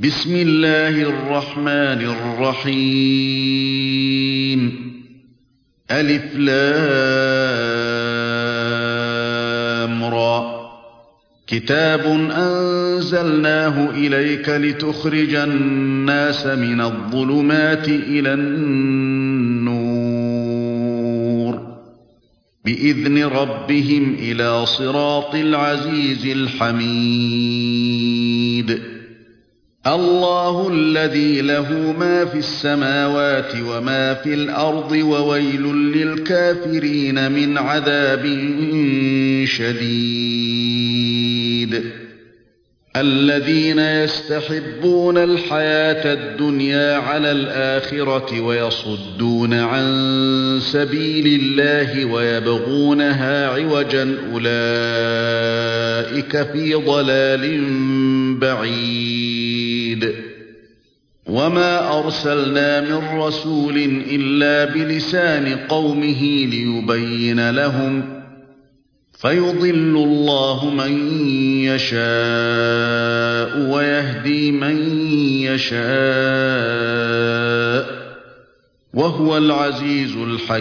بسم الله الرحمن الرحيم ألف لام را كتاب أنزلناه إليك لتخرج الناس من الظلمات إلى النور بإذن ربهم إلى صراط العزيز الحميد الله الذي له ما في السماوات وما في الأرض وويل للكافرين من عذاب شديد الذين يستحبون الحياة الدنيا على الآخرة ويصدون عن سبيل الله ويبغونها عوجا أولئك في ضلال بعيد وما أرسلنا من رسول إلا بلسان قومه ليبين لهم فيضل الله من يشاء ويهدي من يشاء وهو العزيز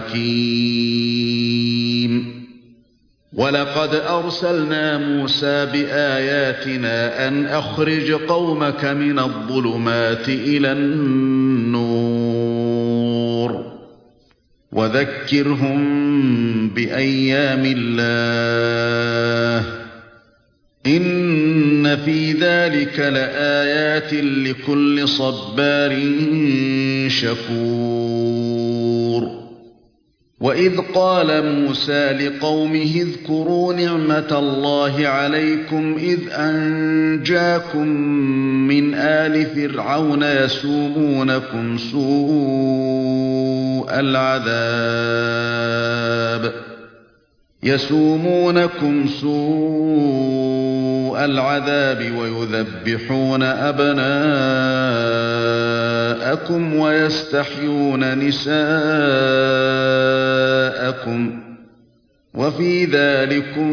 الحكيم ولقد أرسلنا موسى بآياتنا أن أخرج قومك من الظلمات إلى النور وذكرهم بأيام الله إن في ذلك لآيات لكل صبار شكور وإذ قال موسى لقومه اذكروا نعمة الله عليكم إذ أنجاكم من آل فرعون يسومونكم سوء العذاب ويذبحون أبناءكم ويستحيون نساءكم وفي ذلكم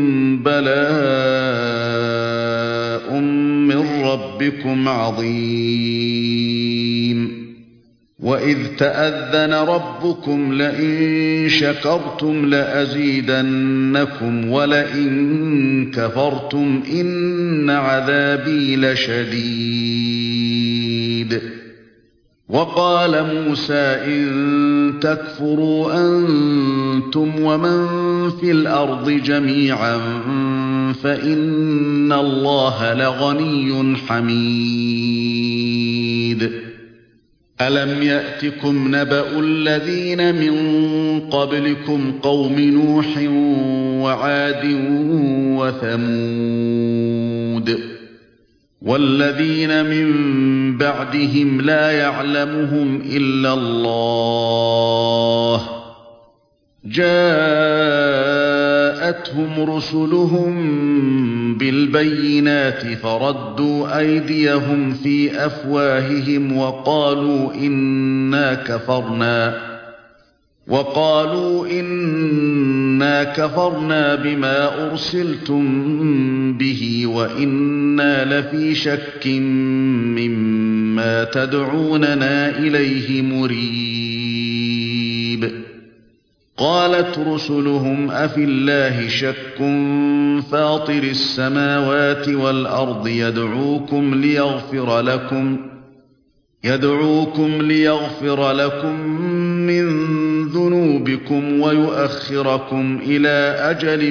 بلاء من ربكم عظيم وإذ تأذن ربكم لئن شكرتم لأزيدنكم ولئن كفرتم إن عذابي لشديد وقال موسى إن تكفروا أنتم ومن في الأرض جميعا فإن الله لغني حميد ألم يأتكم نبأ الذين من قبلكم قوم نوح وعاد وثمود والذين من بعدهم لا يعلمهم إلا الله جاءتهم رسلهم بالبينات فردوا أيديهم في أفواههم وقالوا إنا كفرنا بما أرسلتم به وإنا لفي شك مما تدعوننا إليه مريب قالت رسلهم أفي الله شك فاطر السماوات والأرض يدعوكم ليغفر لكم من ذنوبكم ويؤخركم إلى أجل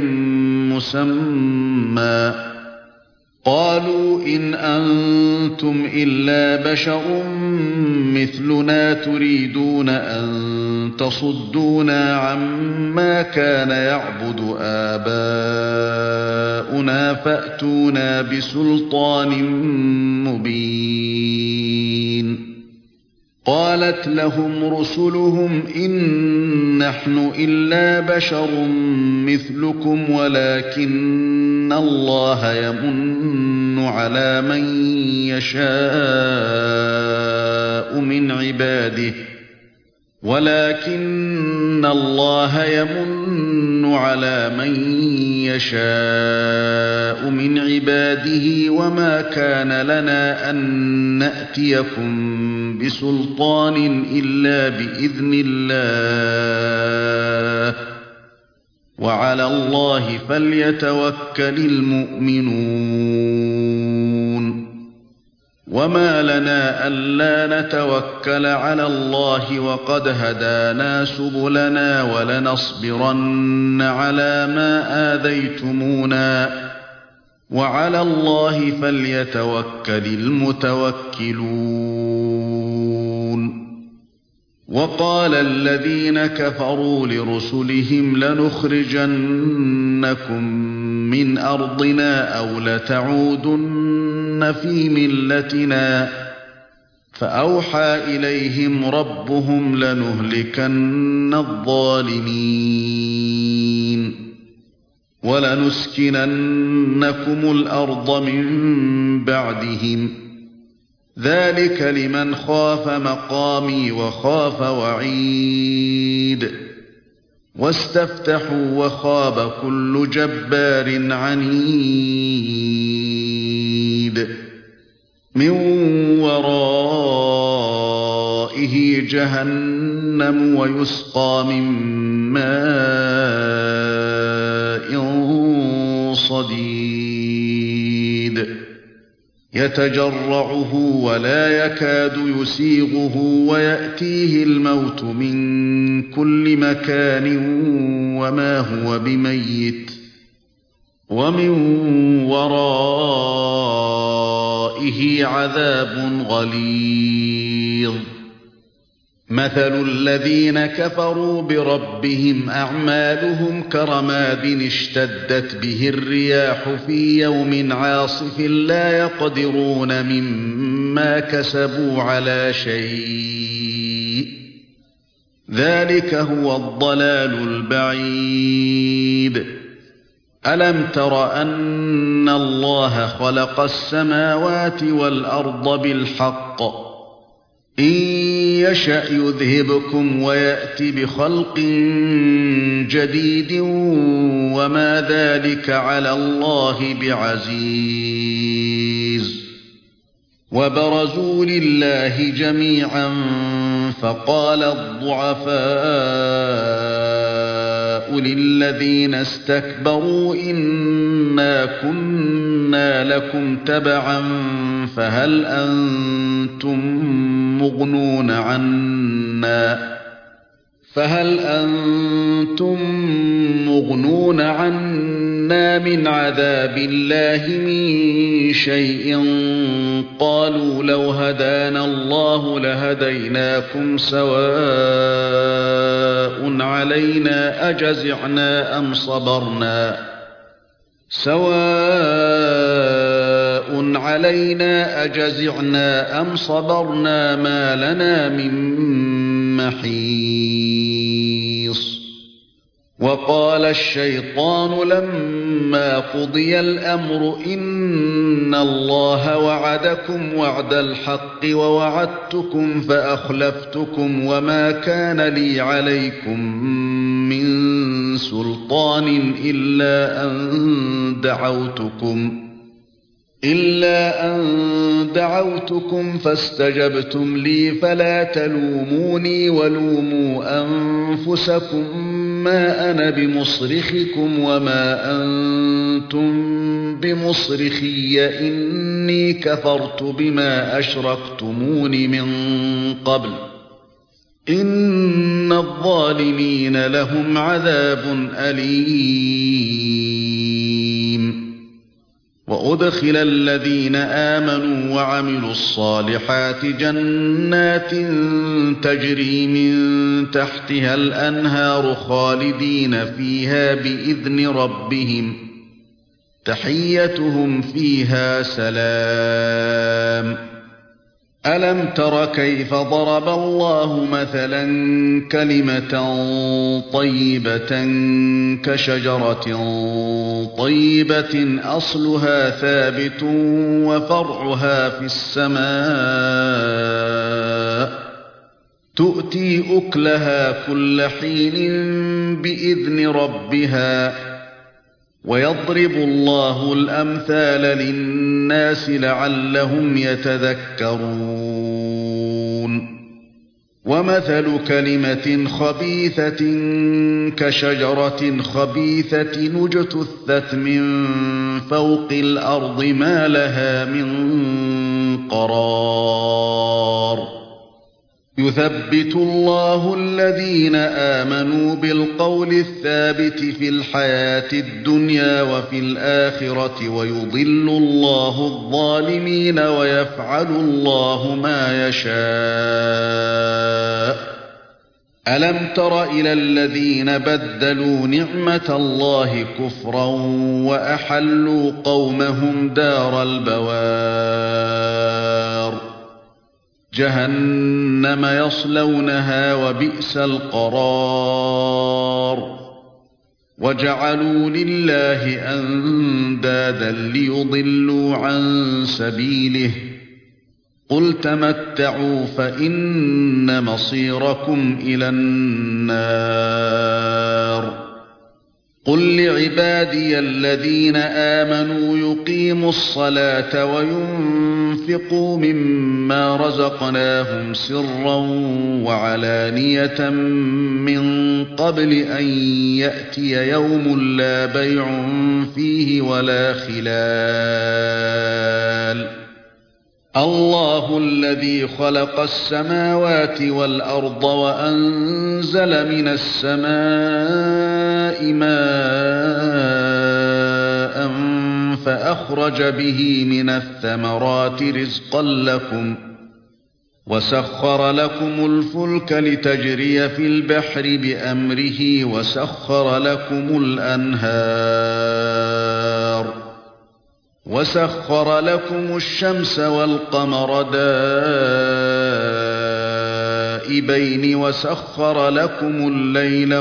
مسمى قالوا إن أنتم إلا بشر مثلنا تريدون أن تصدونا عما كان يعبد آباؤنا فأتونا بسلطان مبين قالت لهم رسلهم إن نحن إلا بشر مثلكم ولكن الله يمن على من يشاء من عباده يشاء من عباده وما كان لنا أن نأتيكم بسلطان إلا بإذن الله وعلى الله فليتوكل المؤمنون وما لنا ألا نتوكل على الله وقد هدانا سبلنا ولنصبرن على ما آذيتمونا وعلى الله فليتوكل المتوكلون وقال الذين كفروا لرسلهم لنخرجنكم من أرضنا أو لتعودن في ملتنا فأوحى إليهم ربهم لنهلكن الظالمين ولنسكننكم الأرض من بعدهم ذلك لمن خاف مقامي وخاف وعيد واستفتحوا وخاب كل جبار عنيد من ورائه جهنم ويسقى من ماء صديد يتجرعه ولا يكاد يسيغه ويأتيه الموت من كل مكان وما هو بميت ومن ورائه عذاب غليظ مثل الذين كفروا بربهم أعمالهم كرماد اشتدت به الرياح في يوم عاصف لا يقدرون مما كسبوا على شيء ذلك هو الضلال البعيد ألم تر أن الله خلق السماوات والأرض بالحق إن يشأ يذهبكم ويأت بخلق جديد وما ذلك على الله بعزيز وبرزوا لله جميعا فقال الضعفاء للذين استكبروا إنا كنا لكم تبعا فهل أنتم مغنون عنا من عذاب الله من شيء قالوا لو هدانا الله لهديناكم سواء علينا أجزعنا أم صبرنا ما لنا من محيص وقال الشيطان لما قضي الأمر إن الله وعدكم وعد الحق ووعدتكم فأخلفتكم وما كان لي عليكم من سلطان إلا أن دعوتكم فاستجبتم لي فلا تلوموني ولوموا أنفسكم ما أنا بمصرخكم وما أنتم بمصرخي إني كفرت بما أشركتمون من قبل إن الظالمين لهم عذاب أليم وأدخل الذين آمنوا وعملوا الصالحات جنات تجري من تحتها الأنهار خالدين فيها بإذن ربهم تحيتهم فيها سلام ألم تر كيف ضرب الله مثلا كلمة طيبة كشجرة طيبة أصلها ثابت وفرعها في السماء تؤتي أكلها كل حين بإذن ربها ويضرب الله الأمثال للناس لعلهم يتذكرون ومثل كلمة خبيثة كشجرة خبيثة اجتثت من فوق الأرض ما لها من قرار يثبت الله الذين آمنوا بالقول الثابت في الحياة الدنيا وفي الآخرة ويضل الله الظالمين ويفعل الله ما يشاء ألم تر إلى الذين بدلوا نعمة الله كفرا وأحلوا قومهم دار البوار جهنم يصلونها وبئس القرار وجعلوا لله أندادا ليضلوا عن سبيله قل تمتعوا فإن مصيركم إلى النار قل لعبادي الذين آمنوا يقيموا الصلاة وينفقوا مما رزقناهم سرا وعلانية من قبل أن يأتي يوم لا بيع فيه ولا خلال الله الذي خلق السماوات والأرض وأنزل من السماء ماء فأخرج به من الثمرات رزقا لكم وسخر لكم الفلك لتجري في البحر بأمره وسخر لكم الأنهار وسخر لكم الشمس والقمر دائبين وسخر لكم الليل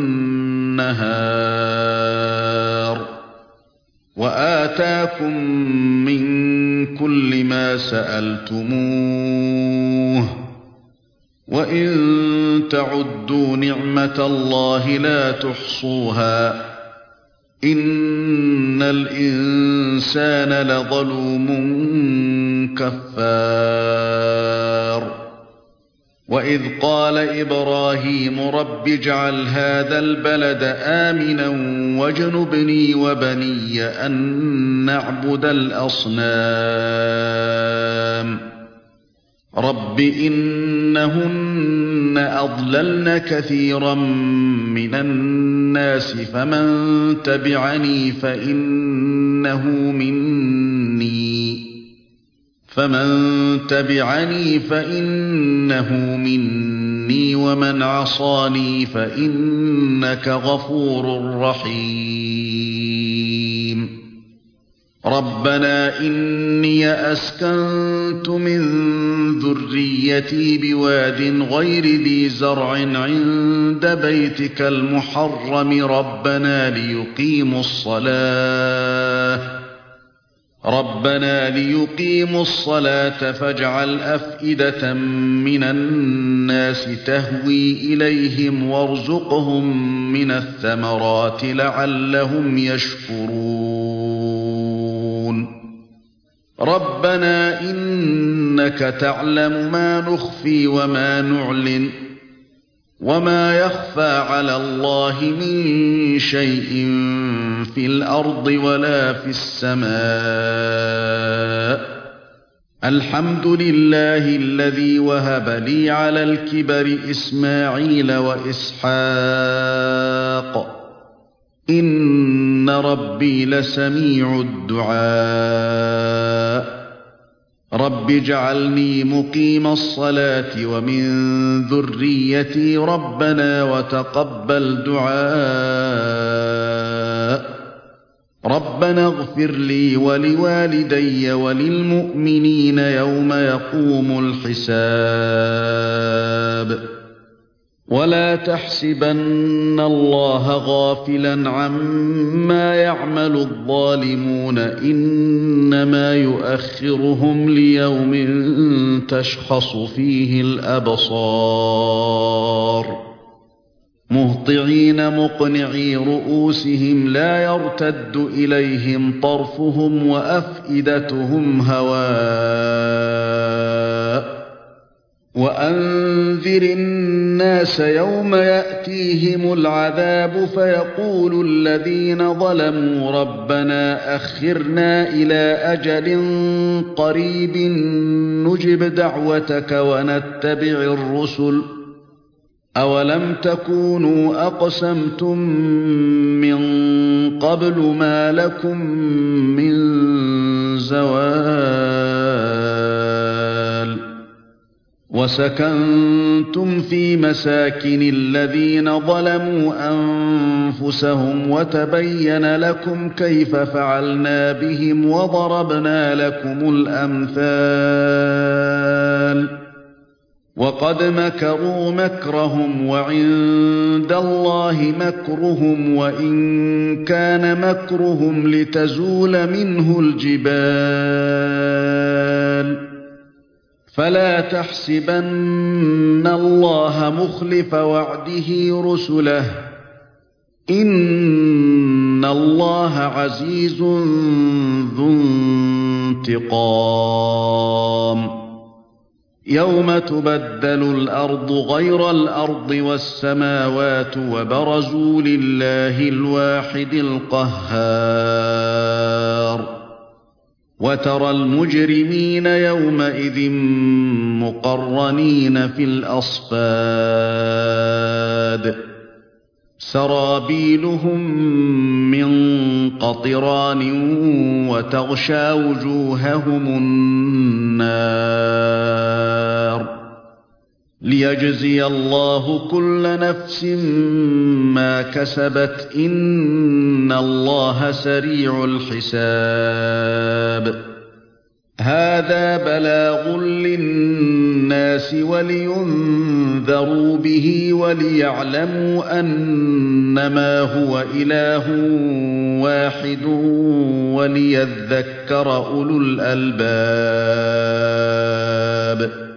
والنهار وآتاكم من كل ما سألتموه وإن تعدوا نعمة الله لا تحصوها إن الإنسان لظلوم كفار وإذ قال إبراهيم رب اجعل هذا البلد آمنا واجنبني وبني أن نعبد الأصنام رب إنهن أضللن كثيرا من الناس فمن تبعني فإنه مني ومن عصاني فإنك غفور رحيم ربنا إني أسكنت من ذريتي بواد غير ذي زرع عند بيتك المحرم ربنا ليقيموا الصلاة فاجعل أفئدة من الناس تهوي إليهم وارزقهم من الثمرات لعلهم يشكرون ربنا إنك تعلم ما نخفي وما نعلن وما يخفى على الله من شيء في الأرض ولا في السماء الحمد لله الذي وهب لي على الكبر إسماعيل وإسحاق إن ربي لسميع الدعاء رب اجعلني مقيم الصلاة ومن ذريتي ربنا وتقبل دعاء ربنا اغفر لي ولوالدي وللمؤمنين يوم يقوم الحساب ولا تحسبن الله غافلا عما يعمل الظالمون إنما يؤخرهم ليوم تشخص فيه الأبصار مهطعين مقنعي رؤوسهم لا يرتد إليهم طرفهم وأفئدتهم هواء وأنذر الناس يوم يأتيهم العذاب فيقول الذين ظلموا ربنا أخرنا إلى أجل قريب نجب دعوتك ونتبع الرسل أولم تكونوا أقسمتم من قبل ما لكم من زوال وسكنتم في مساكن الذين ظلموا أنفسهم وتبين لكم كيف فعلنا بهم وضربنا لكم الأمثال وقد مكروا مكرهم وعند الله مكرهم وإن كان مكرهم لتزول منه الجبال فلا تحسبن الله مخلف وعده رسله إن الله عزيز ذو انتقام يوم تبدل الأرض غير الأرض والسماوات وبرزوا لله الواحد القهار وترى المجرمين يومئذ مقرنين في الأصفاد سرابيلهم من قطران وتغشى وجوههم النار ليجزي الله كل نفس ما كسبت إن الله سريع الحساب هذا بلاغ للناس ولينذروا به وليعلموا أنما هو إله واحد وليذكر أولو الألباب